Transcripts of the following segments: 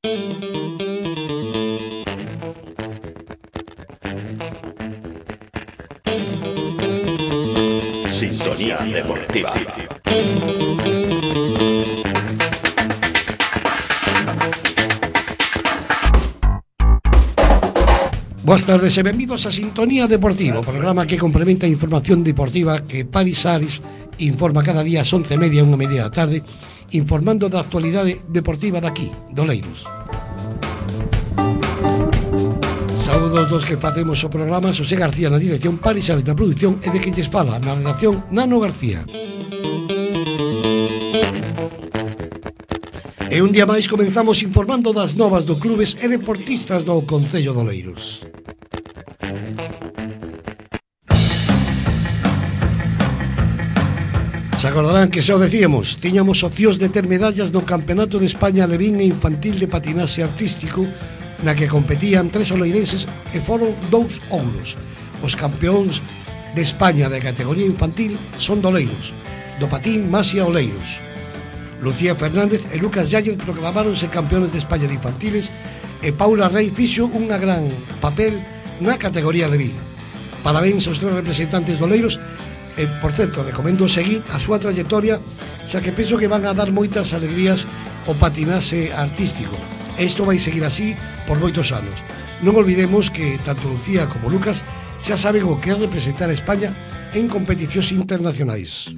Sintonía Deportiva. Boas tardes e benvidos a Sintonía Deportiva, o programa que complementa a información deportiva que Paris Aris informa cada día ás 11:30 e 1:30 da tarde, informando da actualidade deportiva daqui, do Oleiros. Saúdos dos que facemos o programa, Xosé García na dirección, Paris Aris na produción e de que lles fala na redacción Nano García. E un día máis comenzamos informando das novas do clubes e deportistas do Concello de Oleiros. Se acordarán que xa o decíamos, tiñamos opcións de ter medallas no Campeonato de España Alevín e Infantil de Patinaxe Artístico, na que competían 3 oleirenses e foron 2 ouros. Os campeóns de España de categoría infantil son do Oleiros, do patín Masia Oleiros. Lucía Fernández e Lucas Yáñez proclamáronse campeones de España de infantiles e Paula Rey fixo un gran papel na categoría Alevín. Parabéns aos 3 representantes do Oleiros e, por certo, recomendo seguir a súa trayectoria, xa que penso que van a dar moitas alegrías ao patinaxe artístico. E isto vai seguir así por moitos anos. Non olvidemos que tanto Lucía como Lucas xa saben o que é representar a España en competicións internacionais.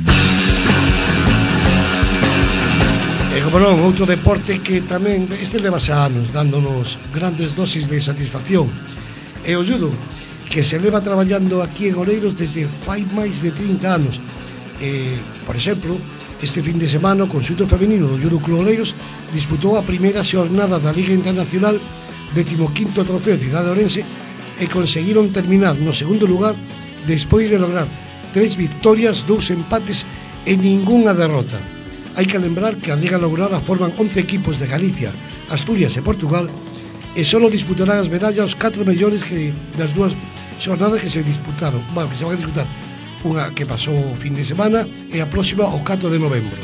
E como non, outro deporte que tamén este levase anos dándonos grandes dosis de satisfacción é o judo, que se leva traballando aquí en Oleiros desde fai máis de 30 anos. Por exemplo, este fin de semana o conxunto feminino do Judo Club Oleiros disputou a primeira xornada da Liga Internacional 15º Trofeo Cidade Ourense e conseguiron terminar no segundo lugar despois de lograr 3 victorias, 2 empates e ningunha derrota. Hai que lembrar que a Liga Lograda forman 11 equipos de Galicia, Asturias e Portugal e só disputarán as medallas os 4 mellores que das 2 xornadas que se disputaron, que se van a disputar, unha que pasou o fin de semana e a próxima o 4 de novembro.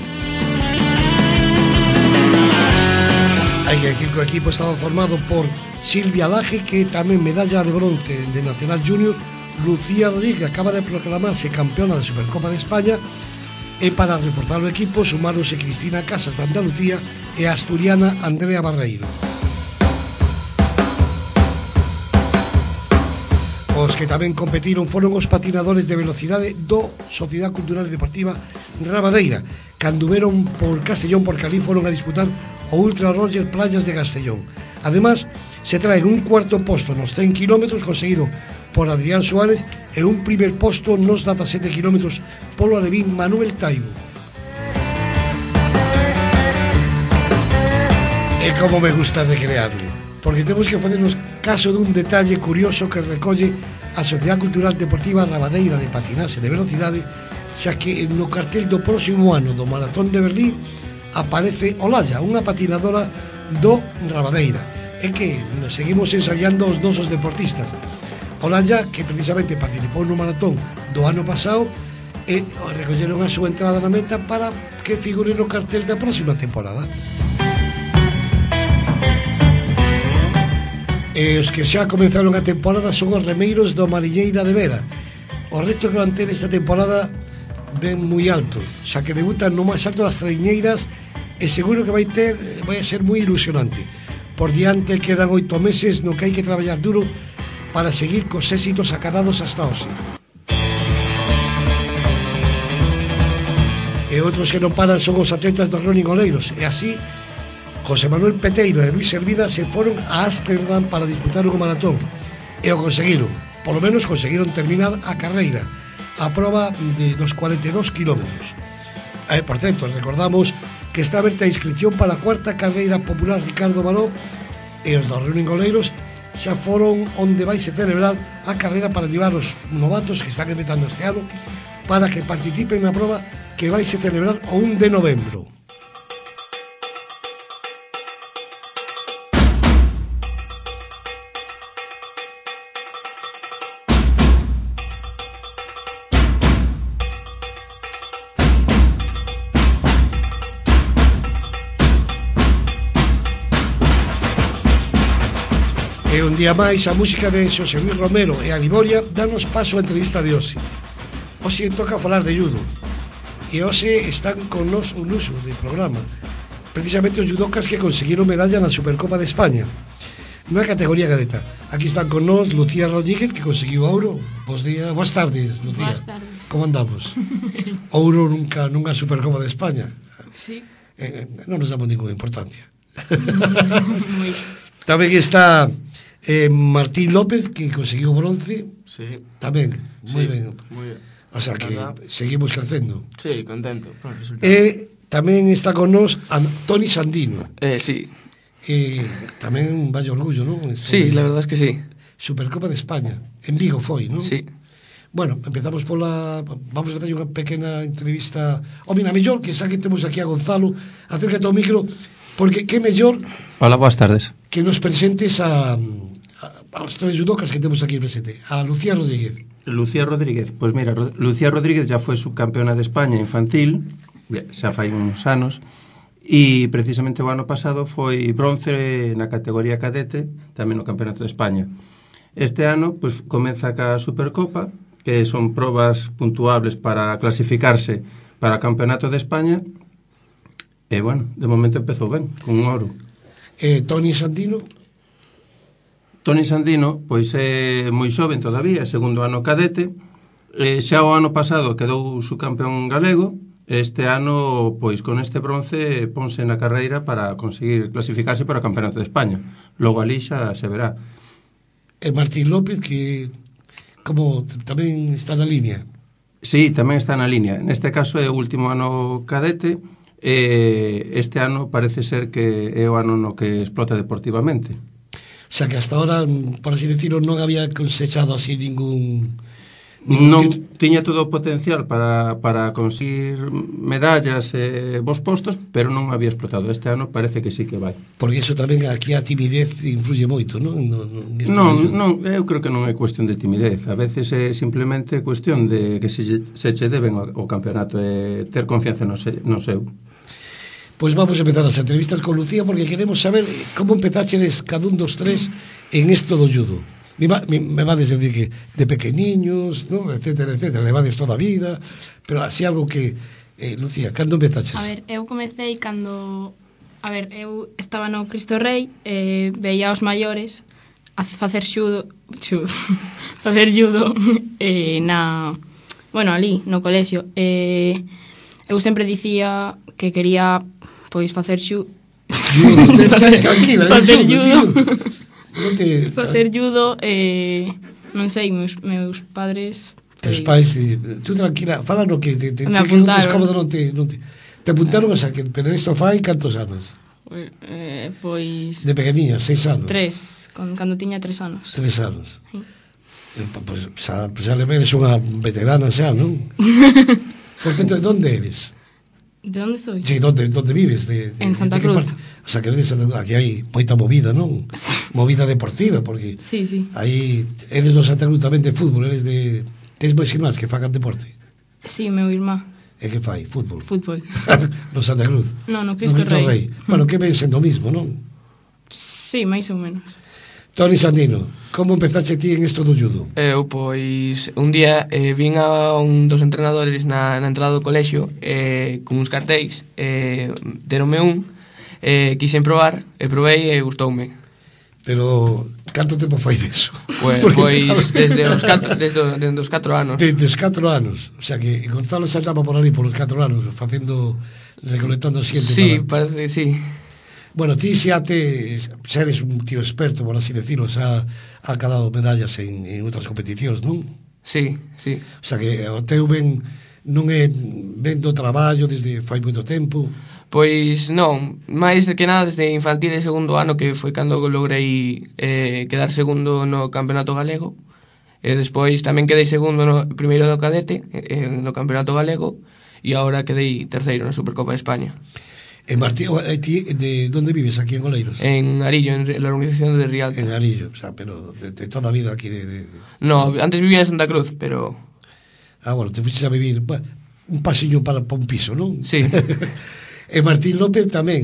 Hai que decir que o equipo estaba formado por Silvia Laje, que tamén medalla de bronce de Nacional Junior, Lucía Rodríguez, que acaba de proclamarse campeona de Supercopa de España, e para reforzar o equipo sumáronse Cristina Casas de Andalucía e a asturiana Andrea Barreiro. Os que tamén competiron foron os patinadores de velocidade do Sociedade Cultural e Deportiva Rabadeira, que anduveron por Castellón porque ali foron a disputar o Ultra Roger Playas de Castellón. Ademais, se traen un cuarto posto nos 100 km conseguido por Adrián Suárez e un primer posto nos 17 km polo alevín Manuel Taibo. E como me gusta recrearlo, porque temos que facernos caso dun detalle curioso que recolle a Sociedade Cultural Deportiva Rabadeira de Patinaxe de Velocidade, xa que no cartel do próximo ano do Maratón de Berlín aparece Olalla, unha patinadora do Rabadeira, e que seguimos ensaiando os nosos deportistas. Olalla, que precisamente participou no maratón do ano pasado e recolleron a súa entrada na meta para que figure no cartel da próxima temporada. E os que xa comenzaron a temporada son os remeiros do Mariñeira de Vera. O reto que van ter esta temporada ven moi alto, xa que debutan no máis alto das traiñeiras e seguro que vai a ser moi ilusionante. Por diante quedan 8 meses no que hai que traballar duro para seguir cos éxitos acadados hasta hoxe. E outros que non paran son os atletas do Running Oleiros, e así José Manuel Peteiro e Luis Hermida se foron a Ámsterdam para disputar un maratón e o conseguiron, polo menos conseguiron terminar a carreira, a proba dos 42 km. Por certo, recordamos que está aberta a inscripción para a cuarta carreira popular Ricardo Baró e os do Running Oleiros xa foron onde vai se celebrar a carreira para animar os novatos que están empezando este ano para que participen na proba que vai se celebrar o 1 de novembro. E un día máis a música de Xosé Luis Romero e a Liboria danos paso a entrevista de hoxe. Hoxe toca falar de judo. E hoxe están con nos un uso de programa, precisamente os judocas que conseguiron medalla na Supercopa de España na categoría cadeta. Aquí están con nos Lucía Rodríguez, que conseguiu ouro. Bos días, boas tardes, Lucía. Boas tardes. Como andamos? Ouro nunca Supercopa de España. Sí. Non nos damos ninguna importancia. Moi. Tamén está Martín López, que conseguiu bronce. Sí. Tamén, moi Sí, ben. moi ben. O sea que Verdad. seguimos crecendo. Sí, contento con el resultado. E tamén está con nos Toni Sandino. Sí, E tamén un vai orgullo, non? sí, la verdad es que sí. Supercopa de España. En Vigo foi, non? Sí. Bueno, empezamos pola... Vamos a facer unha pequena entrevista ao mina mellor, que xa que temos aquí a Gonzalo, acércate ao micro, porque que mellor Hola, boas tardes. que nos presentes aos tres judocas que temos aquí presente. A Lucía Rodríguez. Lucía Rodríguez, pois mira, Lucía Rodríguez já foi subcampeona de España infantil, xa fai uns anos, e precisamente o ano pasado foi bronce na categoría cadete, tamén no Campeonato de España. Este ano, pois, comeza ca Supercopa, que son probas puntuables para clasificarse para o Campeonato de España, e, bueno, de momento empezou ben, con un ouro. Toni Sandino. Toni Sandino, pois é moi xoven todavía, é segundo ano cadete, xa o ano pasado quedou subcampeón galego, este ano, pois con este bronce ponse na carreira para conseguir clasificarse para o Campeonato de España. Logo ali xa se verá. E Martín López, que como tamén está na línea. Sí, tamén está na línea. Neste caso é o último ano cadete, este ano parece ser que é o ano no que explota deportivamente. O sea que hasta ahora, por así decirlo, non había cosechado así ningún Non tiña todo o potencial para conseguir medallas e bons postos, pero non había explotado. Este ano parece que sí que vai. Porque iso tamén aquí a timidez influye moito, non? Non, eu creo que non é cuestión de timidez. A veces é simplemente cuestión de que se che deben o campeonato e ter confianza no seu. Pois vamos a empezar as entrevistas con Lucía, porque queremos saber como empezáchedes cada un dos tres en esto do judo. Me vades a decir que de pequeniños, ¿no? etcétera, etcétera, levades toda a vida, pero así algo que... Lucía, cando empezaches? A ver, eu comecei cando... A ver, eu estaba no Cristo Rei, veía aos maiores a facer xudo facer judo na... Bueno, ali, no colexio. Eu sempre dicía que quería, pois, facer xudo. Tranquila, facer judo. Facer judo, non sei, meus padres... Teus pais, tú tranquila, fala no que me apuntaron. Te apuntaron, o sea, que, pero isto fai cantos anos? Pois... De pequeniña, 6 anos? 3, cando tiña 3 anos. 3 anos. Sí. Pois xa eres unha veterana xa, non? Por tanto, de onde eres? De onde soy? Sí, onde vives? En Santa Cruz. O sea, que eres de Santa Cruz. Aquí hai moita movida, non? Sí. Movida deportiva, porque sí. aí eres do Santa Cruz tamén de fútbol, eres de... Tens máis irmáns que fagan deporte? Sí, meu irmá. E que fai? Fútbol? Fútbol. No Santa Cruz? No Cristo Rei. Bueno, que ven sendo o mismo, non? Sí, máis ou menos. Toni Sandino, como empezaste ti en isto do judo? Eu, pois, un día vin a un dos entrenadores na entrada do colexio con uns cartéis, deronme un, quixen probar, e provei e gustoume. Pero, canto tempo fai deso? Pois, desde os 4 anos. Desde os 4 anos. O sea, que Gonzalo saltaba por ali por os 4 anos, recolectando xente. Sí, parece que sí. Bueno, ti xa eres un tío experto, por así decirlo, xa ha dado medallas en outras competicións, non? Sí. O sea, que o teu non é do traballo desde fai moito tempo. Pois non, máis que nada desde infantil e segundo ano, que foi cando logrei quedar segundo no Campeonato Galego, e despois tamén quedei segundo no primeiro do cadete no Campeonato Galego, e agora quedei terceiro na Supercopa de España. En Martín, de onde vives aquí en Oleiros? En Arillo, en la organización de Rialto. En Arillo, o sea, pero de toda a vida aquí No, antes vivía en Santa Cruz, pero... bueno, te fuiste a vivir un pasillo para un piso, non? Sí. E Martín López tamén,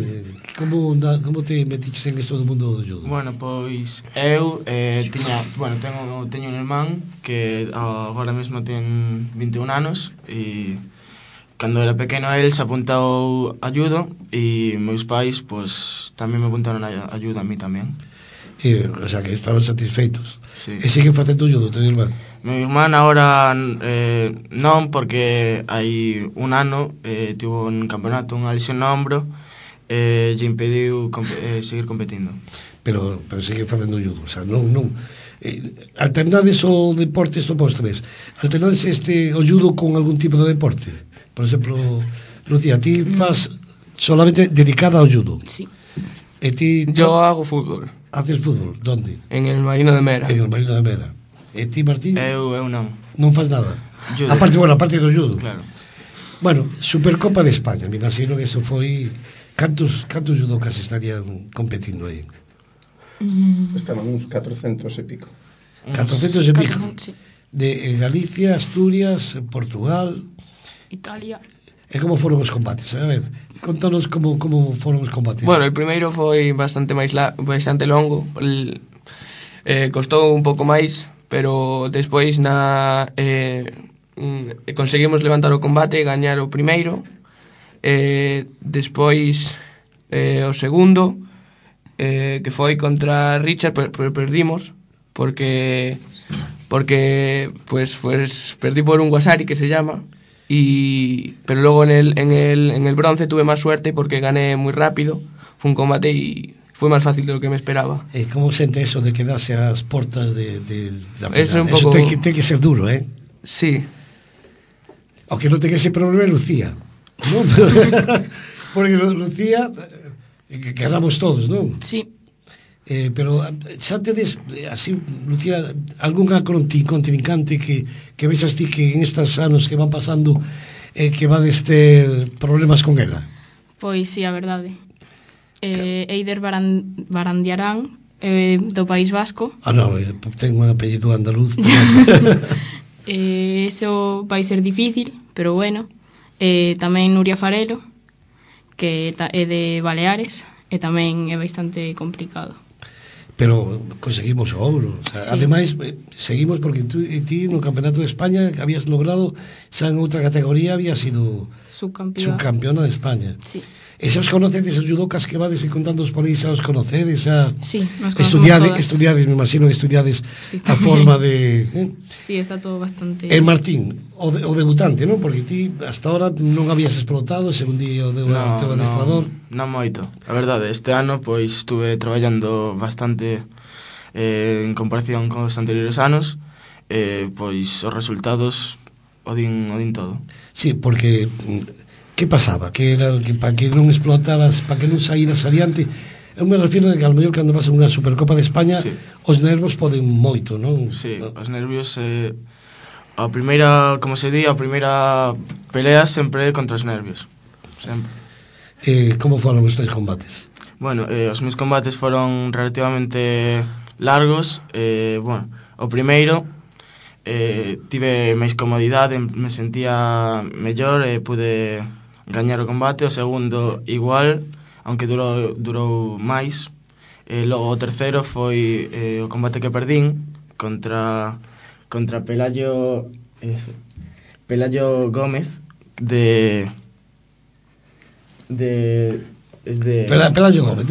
Como te metiches en isto do mundo do judo? Bueno, pois eu teño un irmán que agora mesmo ten 21 anos e cando era pequeno el se apuntou a judo e meus pais pois tamén me apuntaron a judo a mí tamén. O sea, que estaban satisfeitos. Sí. E siguen facendo judo, teu irmán? Meu irmán agora non, porque hai un ano tivo un campeonato unha lesión no ombro e lle impediu seguir competindo. Pero siguen facendo judo, o sea, non alternades o deporte estos postres, alternades o judo con algún tipo de deporte. Por exemplo, Lucía, ti fas solamente dedicada ao judo. Sí. E ti Yo hago fútbol haces fútbol, donde? en el Marino de Mera. En el Marino de Mera. E ti, Martín? Eu non. Non fas nada. Judo. Aparte do judo. Claro. Bueno, Supercopa de España, me imagino que eso foi cantos judocas estarían competindo aí? Estaban uns 400 e pico. 400 e pico. Sí. De Galicia, Asturias, Portugal. Italia. E como foron os combates? A ver, contanos como foron os combates. Bueno, el primeiro foi bastante longo. Costou un pouco máis, pero despois conseguimos levantar o combate e gañar o primeiro. Despois o segundo, que foi contra Richard, pero perdimos porque pues perdí por un Wasari, que se llama. Pero luego en el bronce tuve más suerte porque gané muy rápido. Fue un combate y fue más fácil de lo que me esperaba. Como sente eso de quedarse ás portas de la final? Eso un pouco... ten que ser duro, ¿eh? Sí. Aunque non ten ese problema Lucía, ¿no? Porque Lucía que ganamos todos, non? Sí. Pero xa tedes así, Lucía, algunha contrincante que vexas ti que en estes anos que van pasando que vades ter problemas con ela? Pois sí, a verdade. Eider Barandiarán, do País Vasco. Non, ten un apellido andaluz. Eso vai ser difícil, pero bueno. Tamén Nuria Farelo, que é de Baleares, e tamén é bastante complicado. Pero conseguimos o ouro, o sea, sí. Ademais seguimos porque ti no Campeonato de España que habías logrado xa en outra categoría habías sido subcampeona de España. Sí. E xa os conocedes os judocas que vades e contándoos por aí, xa os conocedes, xa sí, nos conocemos estudiades, me imagino que estudiades sí, a forma de Sí, está todo bastante... Martín, o debutante, non? Porque ti hasta ahora non habías explotado, según di o teu adestrador. Non moito. A verdade, este ano pois estuve traballando bastante en comparación con os anteriores anos, pois os resultados o din todo. Sí, porque que pasaba? Que era que para que non explotaras, para que non saíras adiante. Eu me refiro de que ao mellor cando vas a unha Supercopa de España, sí, os nervos poden moito, non? Sí, os nervios a primeira, como se di, a primeira pelea sempre é contra os nervios. Sempre. Como foron os teus combates? Bueno, os meus combates foron relativamente largos. Bueno, o primeiro tive máis comodidade, me sentía mellor e pude gañar o combate. O segundo igual, aunque durou máis. Logo o terceiro foi o combate que perdín contra Pelayo Gómez de Pelayo Gómez,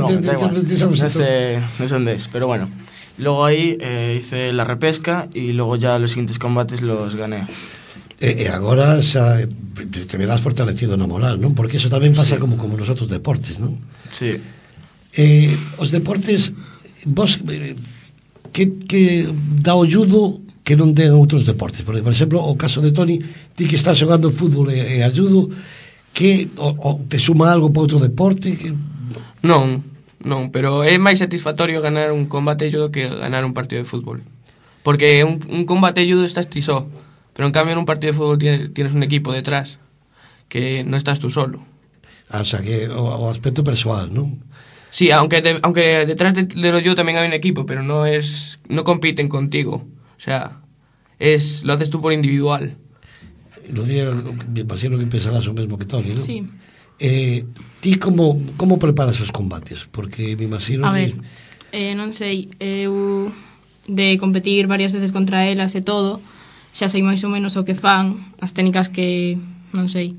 no sé dónde es, pero bueno. Luego ahí hice la repesca y luego ya los siguientes combates los gané. E agora xa te verás fortalecido na moral, non? Porque eso tamén pasa sí, como nos outros deportes, non? Sí. Os deportes vos que dá o judo que non ten outros deportes. Porque, por exemplo, o caso de Toni, ti que estás xogando fútbol e a judo, que te suma algo para outro deporte? Non, pero é máis satisfactorio ganar un combate de judo que ganar un partido de fútbol. Porque un combate de judo estás ti só, pero en cambio en un partido de fútbol tienes un equipo detrás, que non estás tú solo. O sea, que o aspecto persoal, non? Sí, aunque detrás de lo judo tamén hai un equipo, pero no compiten contigo. O sea, lo haces tú por individual. Lucía, me imagino que pensarás o mesmo que Toni, non? Sí. Ti como preparas os combates? Porque me imagino A ver, non sei, eu de competir varias veces contra elas e todo, xa sei máis ou menos o que fan, as técnicas que, non sei,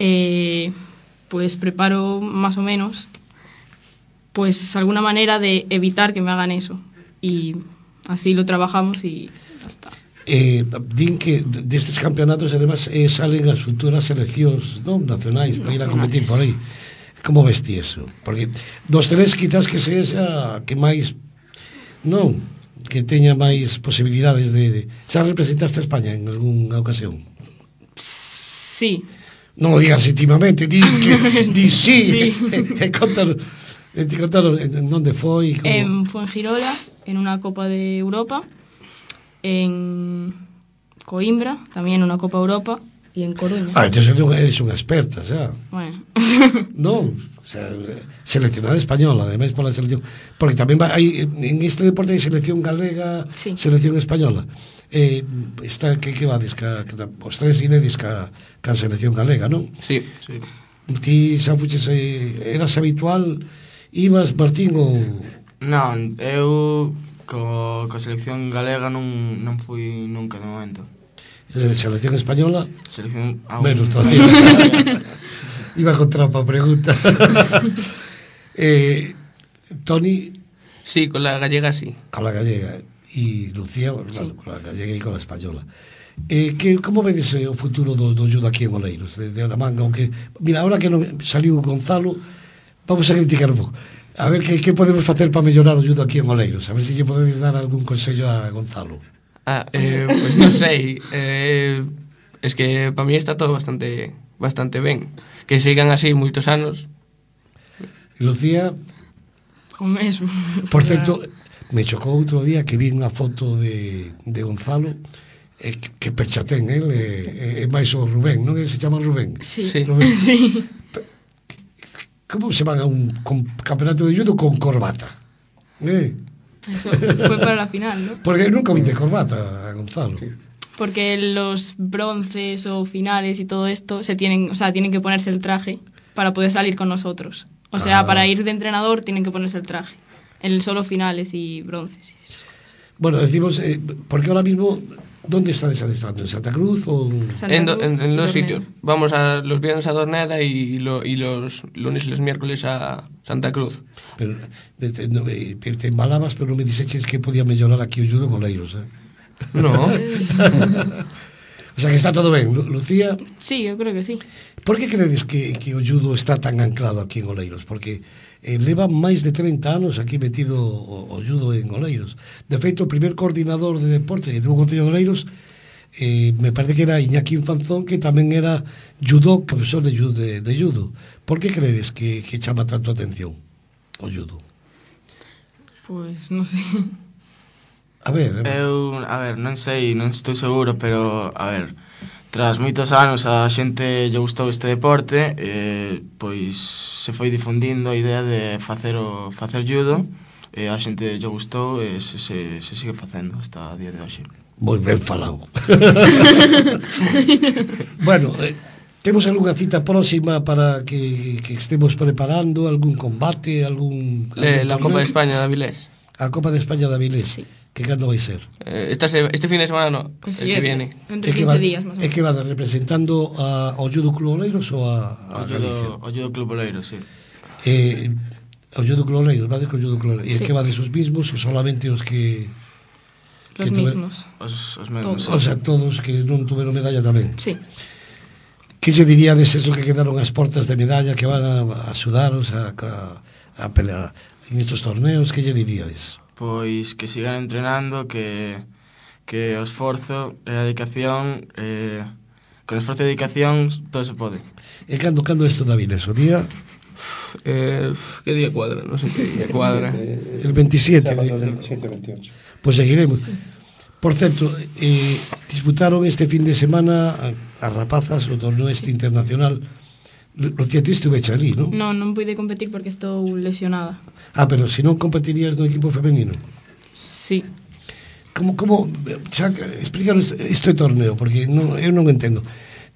pois preparo máis ou menos pois alguna manera de evitar que me hagan eso, e así lo trabajamos e ya está. Din que destes campeonatos además salen as futuras seleccións, non, nacionais para ir a competir por aí. Como ves ti eso? Porque dos tres quizás que sexa que máis, non, que teña máis posibilidades de xa representaste a España en algunha ocasión? Sí. Non o digas íntimamente, di sí. Contanos en onde foi, Fue en Girola, en una Copa de Europa, en Coimbra, también una Copa Europa, y en Coruña. Entonces eres unha experta, xa. Bueno. Non, o sea, seleccionada española, ademais pola selección, porque tamén hai en este deporte hai selección galega, sí. Selección española. Está que vades os tres inédis ca selección galega, non? Sí. Ti xa fuches, eras habitual, ibas, Martín, ou... Non, eu co selección galega non fui nunca de momento. Selección española? Selección aún... Menos todavía. Iba con trampa a pregunta. Toni... Sí, con la gallega sí. Con la gallega. Y Lucía, sí. Con la gallega y con la española. Como vedes o futuro do judo aquí en Oleiros? De la manga, aunque... Mira, ahora que non saliu Gonzalo, vamos a criticar un pouco. A ver que podemos facer para mellorar o judo aquí en Oleiros. A ver se lle podedes dar algún consello a Gonzalo. Pues non sei. Es que para mí está todo bastante ben. Que sigan así moitos anos. E Lucía? O mesmo. Por certo, me chocou outro día que vi unha foto de Gonzalo, que percha ten, é máis o Rubén, non se chama Rubén? Sí. Rubén. Sí. Como se van a un campeonato de judo con corbata? Eso fue para la final, ¿no? Porque nunca vi de corbata a Gonzalo. Sí. Porque los bronces o finales y todo esto tienen que ponerse el traje para poder salir con nosotros. O sea, para ir de entrenador tienen que ponerse el traje. En solo finales y bronces. Bueno, decimos, porque ahora mismo, ¿dónde están adestrando? ¿En Santa Cruz o...? En los sitios. Vamos los viernes a Dorneda y los lunes y los miércoles a Santa Cruz. Pero te embalabas, pero non me diseches que podía mellorar aquí o judo en Oleiros, No. O sea, que está todo ben, Lucía? Sí, yo creo que sí. Por que credes que o judo está tan anclado aquí en Oleiros? Porque leva máis de 30 anos aquí metido o judo en Oleiros. De feito, o primer coordinador de deporte que tuvo o Concello de Oleiros, me parece que era Iñaki Infanzón, que tamén era judo, profesor de judo. Por que credes que chama tanto atención o judo? Pues non sei. A ver, non sei, non estou seguro, pero, a ver, tras moitos anos a xente lle gustou este deporte, pois se foi difundindo a idea de facer judo, e a xente lle gustou e se sigue facendo hasta a día de hoxe. Moi ben falado. Bueno, temos algunha cita próxima para que estemos preparando, algún combate, algún la Copa de España de Avilés. A Copa de España de Avilés. Sí. Que cando vai ser? Este fin de semana no, pues el que viene. Entre 15 días más o menos. É que va representando ao Judo Club Oleiros ou a Galicia? O Judo Club Oleiros, sí. O Judo Club Oleiros, vade co Judo Club Oleiros. E que va desos mismos ou solamente os que... Los mismos. Os mesmos, sí. O sea, todos que non tuveron medalla tamén. Sí. Que lle diríades eso que quedaron as portas de medalla, que van a axudaros a pelear en estos torneos? Que lle diríades? Pois que sigan entrenando, que o esforzo e a dedicación, con esforzo e dedicación todo se pode. E cando isto da Avilés? O día? Que día cuadra? Non sei que día cuadra. El 27. Sábado 27-28. Pois seguiremos. Por certo, disputaron este fin de semana as rapazas o torneo este internacional. Lucía, ti estuveche ali, non? Non pude competir porque estou lesionada. Pero se non competirías no equipo femenino? Sí. Como explícanos este torneo, porque eu non entendo.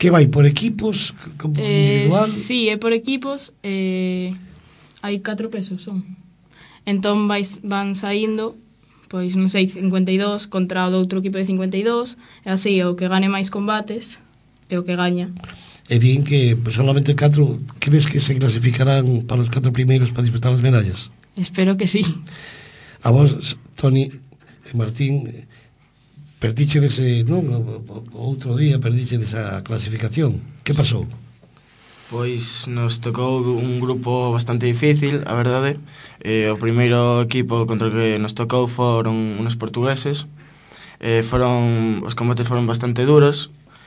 Que vai por equipos, como individual? Sí, é por equipos. Hai 4 pesos, son. Entón van saindo, pois non sei, 52 contra o do outro equipo de 52, e así o que gane máis combates é o que gaña. E din que solamente 4, crees que se clasificarán para os 4 primeiros para disputar as medallas? Espero que sí. A vos, Toni e Martín, perdiche dese, non? O outro día perdiche desa clasificación. Que pasou? Pois nos tocou un grupo bastante difícil, a verdade. O primeiro equipo contra o que nos tocou foron unos portugueses. Os combates foron bastante duros.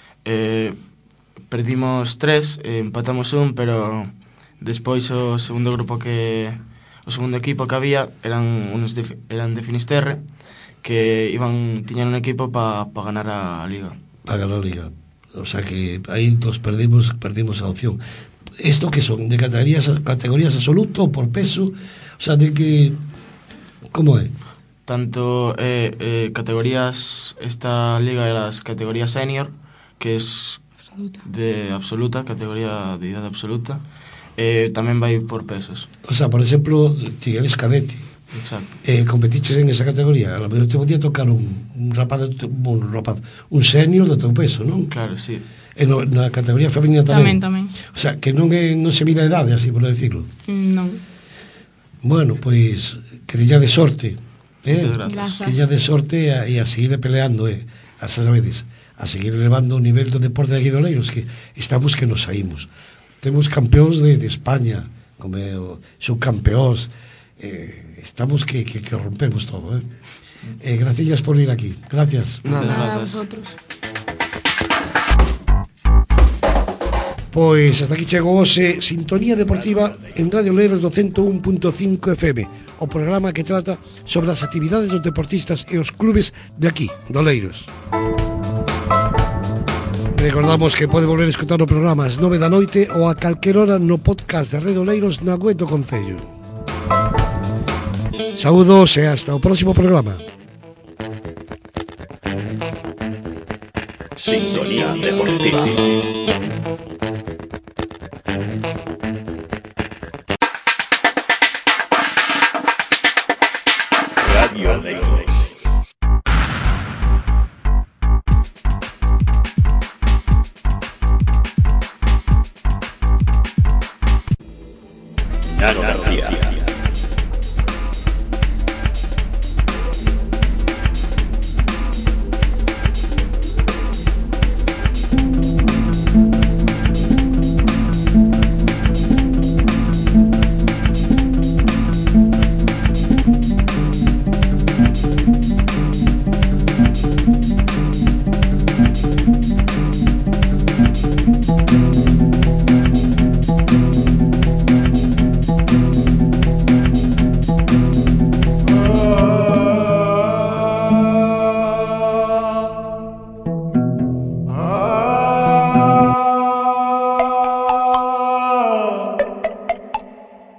Perdimos 3, empatamos 1, pero despois o segundo equipo que había eran de Finisterre, que tiñan un equipo para ganar a Liga. Para ganar a Liga. O sea que aí nos perdimos a opción. Isto que son? De categorías absoluto ou por peso? O sea, de que... Como é? Tanto categorías... Esta liga era as categorías senior, que es de absoluta, categoría de idade absoluta. Tamén vai por pesos. O sea, por exemplo, ti eres cadete. Exacto. Competiches en esa categoría. A lo mellor te podía tocar un senior do teu peso, non? Claro, sí. E na categoría femenina tamén. Tamén. O sea, que non se mira a idade, así por decirlo. Non. Bueno, pois que de sorte. Muchas gracias. Que de sorte e a seguir peleando, a sabedes, a seguir elevando o nivel do deporte de aquí de Oleiros, que estamos que nos saímos. Temos campeóns de España, como subcampeóns, estamos que rompemos todo, gracias por ir aquí. Gracias. Nada a vosotros. Pois hasta aquí chegou hoxe Sintonía Deportiva en Radio Oleiros do 101.5 FM, o programa que trata sobre as actividades dos deportistas e os clubes de aquí, de Oleiros. Recordamos que pode volver a escutar o programa ás 9 da noite ou a calquer hora no podcast de Radio Oleiros na web do Concello. Saúdos e hasta o próximo programa. Sintonía Deportiva. Radio Oleiros. Nano García.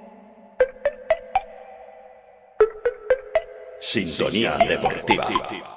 Sintonía Deportiva.